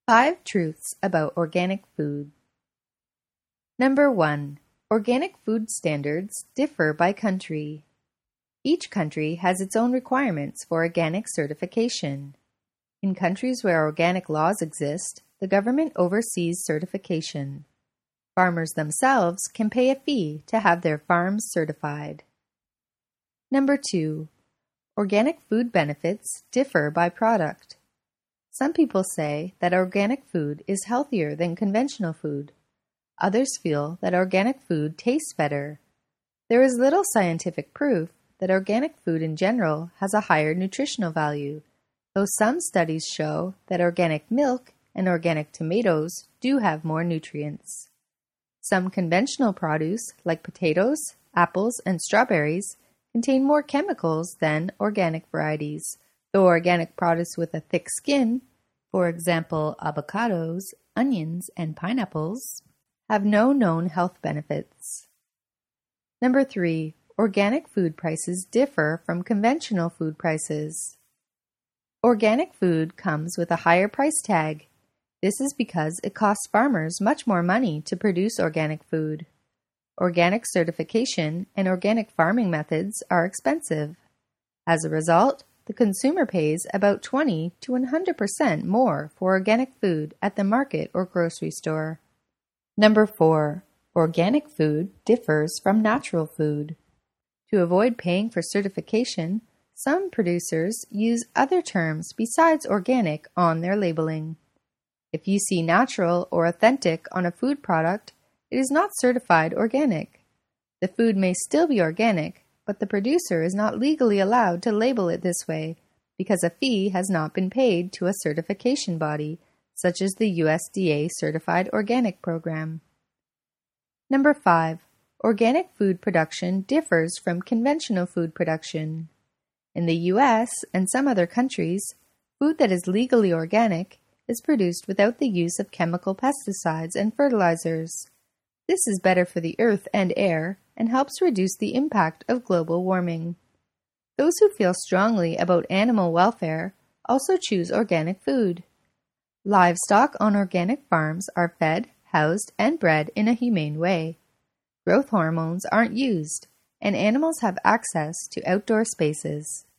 5 truths about organic food. Number 1. Organic food standards differ by country. Each country has its own requirements for organic certification. In countries where organic laws exist, the government oversees certification. Farmers themselves can pay a fee to have their farms certified. Number 2. Organic food benefits differ by product. Some people say that organic food is healthier than conventional food. Others feel that organic food tastes better. There is little scientific proof that organic food in general has a higher nutritional value, though some studies show that organic milk and organic tomatoes do have more nutrients. Some conventional produce, like potatoes, apples, and strawberries, contain more chemicals than organic varieties, though organic produce with a thick skin, for example avocados, onions, and pineapples, have no known health benefits. Number 3. Organic food prices differ from conventional food prices. Organic food comes with a higher price tag. This is because it costs farmers much more money to produce organic food. Organic certification and organic farming methods are expensive. As a result, the consumer pays about 20 to 100% more for organic food at the market or grocery store. Number 4. Organic food differs from natural food. To avoid paying for certification, some producers use other terms besides organic on their labeling. If you see natural or authentic on a food product, it is not certified organic. The food may still be organic, but the producer is not legally allowed to label it this way because a fee has not been paid to a certification body, such as the USDA Certified Organic Program. Number 5. Organic food production differs from conventional food production. In the US and some other countries, food that is legally organic is produced without the use of chemical pesticides and fertilizers. This is better for the earth and air and helps reduce the impact of global warming. Those who feel strongly about animal welfare also choose organic food. Livestock on organic farms are fed, housed, and bred in a humane way. Growth hormones aren't used, and animals have access to outdoor spaces.